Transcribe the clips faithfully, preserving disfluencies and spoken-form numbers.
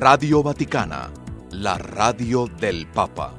Radio Vaticana, la radio del Papa.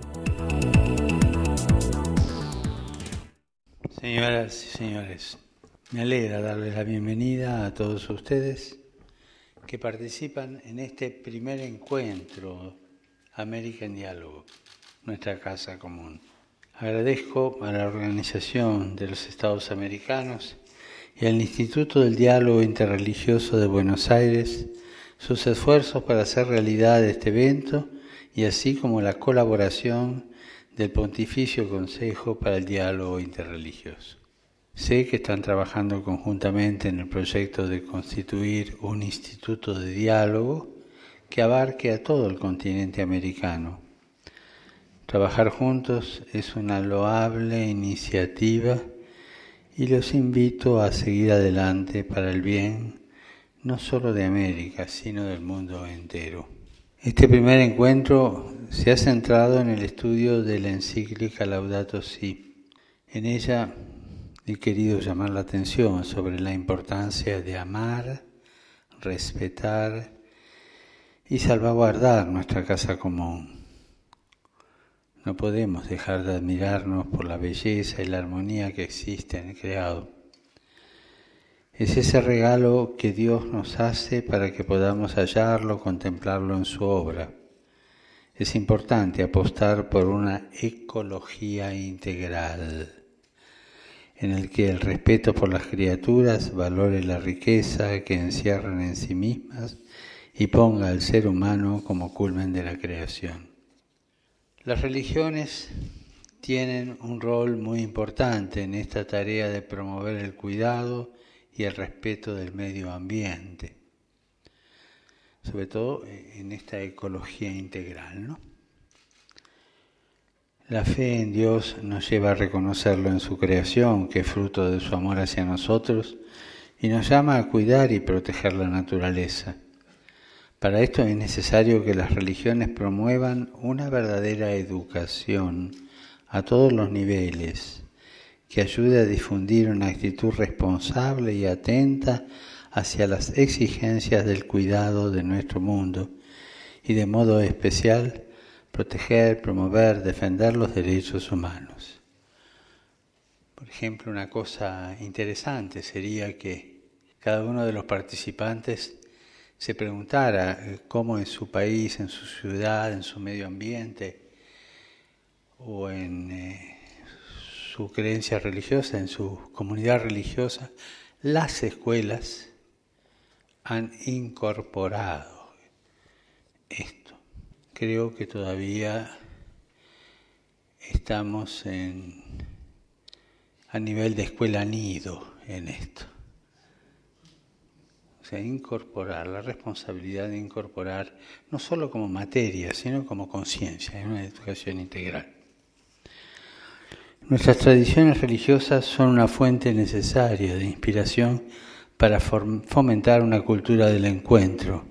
Señoras y señores, me alegra darles la bienvenida a todos ustedes que participan en este primer encuentro América en Diálogo, nuestra casa común. Agradezco a la Organización de los Estados Americanos y al Instituto del Diálogo Interreligioso de Buenos Aires sus esfuerzos para hacer realidad este evento y así como la colaboración del Pontificio Consejo para el Diálogo Interreligioso. Sé que están trabajando conjuntamente en el proyecto de constituir un instituto de diálogo que abarque a todo el continente americano. Trabajar juntos es una loable iniciativa y los invito a seguir adelante para el bien no solo de América, sino del mundo entero. Este primer encuentro se ha centrado en el estudio de la encíclica Laudato Si. En ella he querido llamar la atención sobre la importancia de amar, respetar y salvaguardar nuestra casa común. No podemos dejar de admirarnos por la belleza y la armonía que existe en el creado. Es ese regalo que Dios nos hace para que podamos hallarlo, contemplarlo en su obra. Es importante apostar por una ecología integral, en el que el respeto por las criaturas valore la riqueza que encierran en sí mismas y ponga al ser humano como culmen de la creación. Las religiones tienen un rol muy importante en esta tarea de promover el cuidado y el respeto del medio ambiente, sobre todo en esta ecología integral, ¿no? La fe en Dios nos lleva a reconocerlo en su creación, que es fruto de su amor hacia nosotros, y nos llama a cuidar y proteger la naturaleza. Para esto es necesario que las religiones promuevan una verdadera educación a todos los niveles, que ayude a difundir una actitud responsable y atenta hacia las exigencias del cuidado de nuestro mundo y de modo especial proteger, promover, defender los derechos humanos. Por ejemplo, una cosa interesante sería que cada uno de los participantes se preguntara cómo en su país, en su ciudad, en su medio ambiente o en eh, su creencia religiosa, en su comunidad religiosa, las escuelas han incorporado esto. Creo que todavía estamos en, a nivel de escuela nido en esto. O sea, incorporar, la responsabilidad de incorporar, no solo como materia, sino como conciencia, en una educación integral. Nuestras tradiciones religiosas son una fuente necesaria de inspiración para fomentar una cultura del encuentro.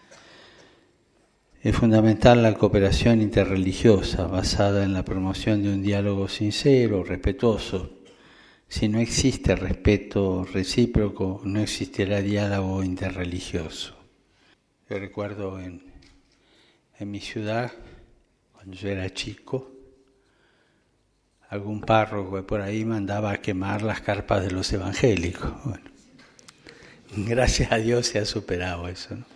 Es fundamental la cooperación interreligiosa basada en la promoción de un diálogo sincero, respetuoso. Si no existe respeto recíproco, no existirá diálogo interreligioso. Yo recuerdo en, en mi ciudad, cuando yo era chico, algún párroco por ahí mandaba a quemar las carpas de los evangélicos. Bueno, gracias a Dios se ha superado eso, ¿no?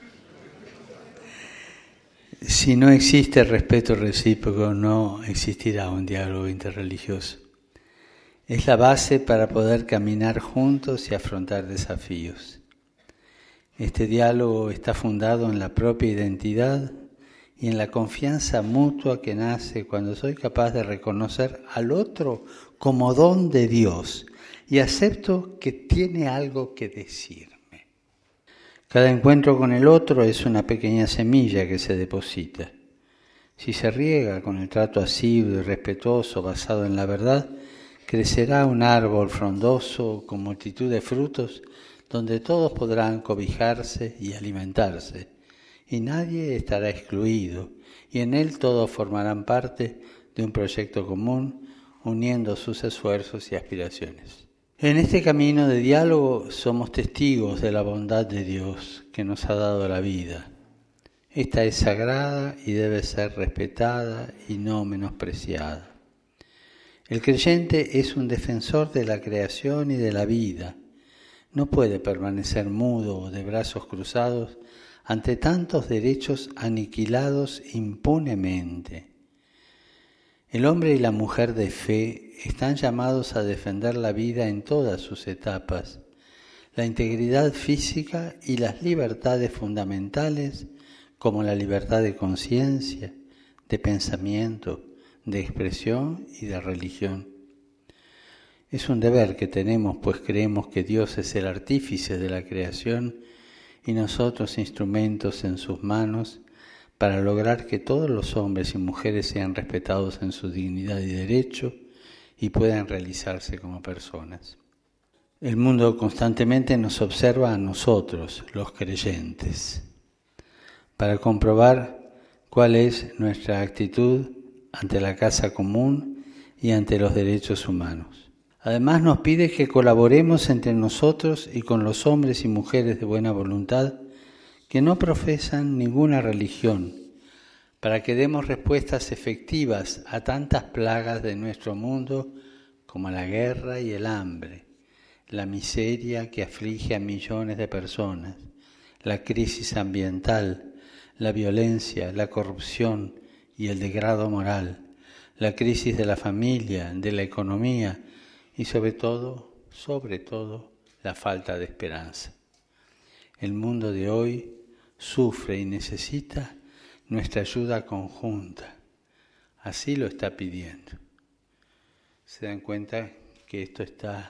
Si no existe respeto recíproco, no existirá un diálogo interreligioso. Es la base para poder caminar juntos y afrontar desafíos. Este diálogo está fundado en la propia identidad y en la confianza mutua que nace cuando soy capaz de reconocer al otro como don de Dios y acepto que tiene algo que decirme. Cada encuentro con el otro es una pequeña semilla que se deposita. Si se riega con el trato asiduo y respetuoso basado en la verdad, crecerá un árbol frondoso con multitud de frutos donde todos podrán cobijarse y alimentarse. Y nadie estará excluido, y en él todos formarán parte de un proyecto común, uniendo sus esfuerzos y aspiraciones. En este camino de diálogo somos testigos de la bondad de Dios que nos ha dado la vida. Esta es sagrada y debe ser respetada y no menospreciada. El creyente es un defensor de la creación y de la vida. No puede permanecer mudo o de brazos cruzados ante tantos derechos aniquilados impunemente. El hombre y la mujer de fe están llamados a defender la vida en todas sus etapas, la integridad física y las libertades fundamentales como la libertad de conciencia, de pensamiento, de expresión y de religión. Es un deber que tenemos, pues creemos que Dios es el artífice de la creación y nosotros instrumentos en sus manos para lograr que todos los hombres y mujeres sean respetados en su dignidad y derecho y puedan realizarse como personas. El mundo constantemente nos observa a nosotros, los creyentes, para comprobar cuál es nuestra actitud ante la casa común y ante los derechos humanos. Además nos pide que colaboremos entre nosotros y con los hombres y mujeres de buena voluntad que no profesan ninguna religión, para que demos respuestas efectivas a tantas plagas de nuestro mundo como la guerra y el hambre, la miseria que aflige a millones de personas, la crisis ambiental, la violencia, la corrupción y el degrado moral, la crisis de la familia, de la economía y sobre todo, sobre todo, la falta de esperanza. El mundo de hoy sufre y necesita nuestra ayuda conjunta. Así lo está pidiendo. Se dan cuenta que esto está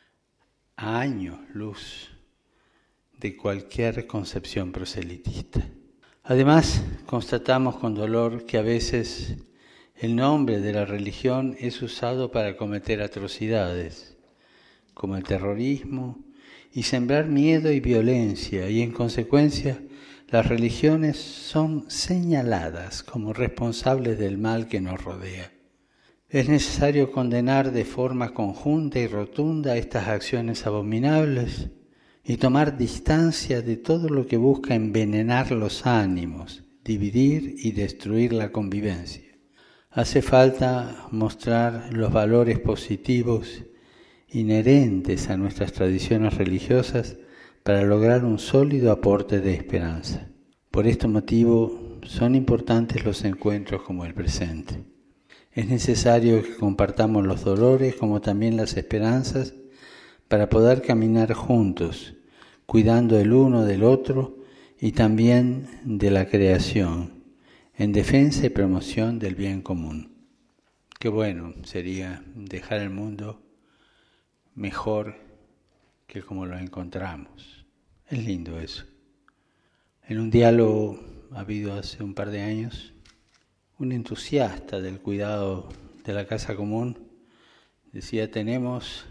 a años luz de cualquier concepción proselitista. Además, constatamos con dolor que a veces el nombre de la religión es usado para cometer atrocidades, como el terrorismo, y sembrar miedo y violencia, y en consecuencia las religiones son señaladas como responsables del mal que nos rodea. Es necesario condenar de forma conjunta y rotunda estas acciones abominables y tomar distancia de todo lo que busca envenenar los ánimos, dividir y destruir la convivencia. Hace falta mostrar los valores positivos inherentes a nuestras tradiciones religiosas para lograr un sólido aporte de esperanza. Por este motivo son importantes los encuentros como el presente. Es necesario que compartamos los dolores como también las esperanzas para poder caminar juntos, cuidando el uno del otro y también de la creación, en defensa y promoción del bien común. Qué bueno sería dejar el mundo mejor que como lo encontramos. Es lindo eso. En un diálogo habido hace un par de años, un entusiasta del cuidado de la casa común decía: tenemos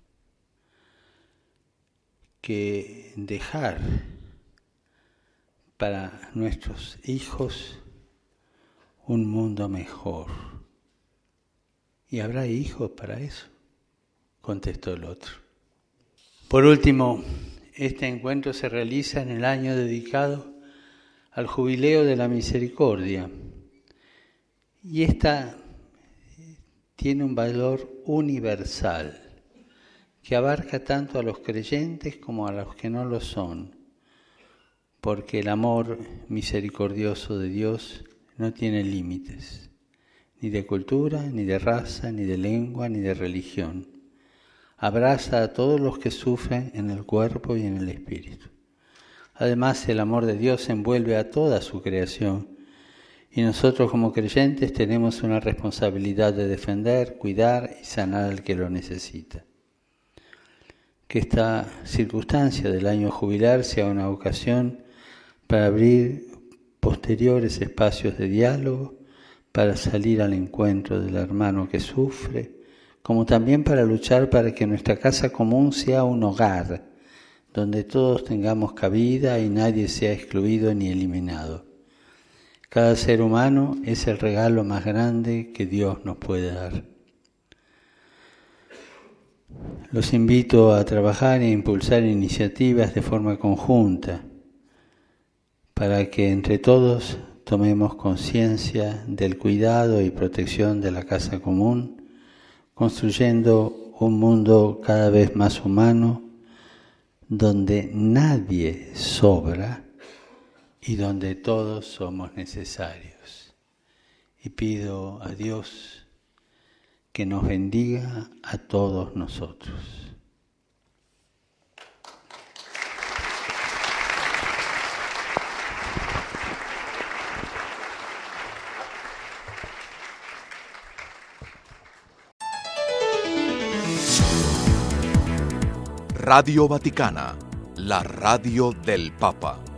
que dejar para nuestros hijos un mundo mejor. ¿Y habrá hijos para eso?, contestó el otro. Por último, este encuentro se realiza en el año dedicado al Jubileo de la Misericordia, y esta tiene un valor universal que abarca tanto a los creyentes como a los que no lo son, porque el amor misericordioso de Dios no tiene límites, ni de cultura, ni de raza, ni de lengua, ni de religión. Abraza a todos los que sufren en el cuerpo y en el espíritu. Además, el amor de Dios envuelve a toda su creación, y nosotros como creyentes tenemos una responsabilidad de defender, cuidar y sanar al que lo necesita. Que esta circunstancia del año jubilar sea una ocasión para abrir posteriores espacios de diálogo, para salir al encuentro del hermano que sufre, como también para luchar para que nuestra casa común sea un hogar, donde todos tengamos cabida y nadie sea excluido ni eliminado. Cada ser humano es el regalo más grande que Dios nos puede dar. Los invito a trabajar e impulsar iniciativas de forma conjunta para que entre todos tomemos conciencia del cuidado y protección de la casa común, construyendo un mundo cada vez más humano, donde nadie sobra y donde todos somos necesarios. Y pido a Dios que nos bendiga a todos nosotros. Radio Vaticana, la radio del Papa.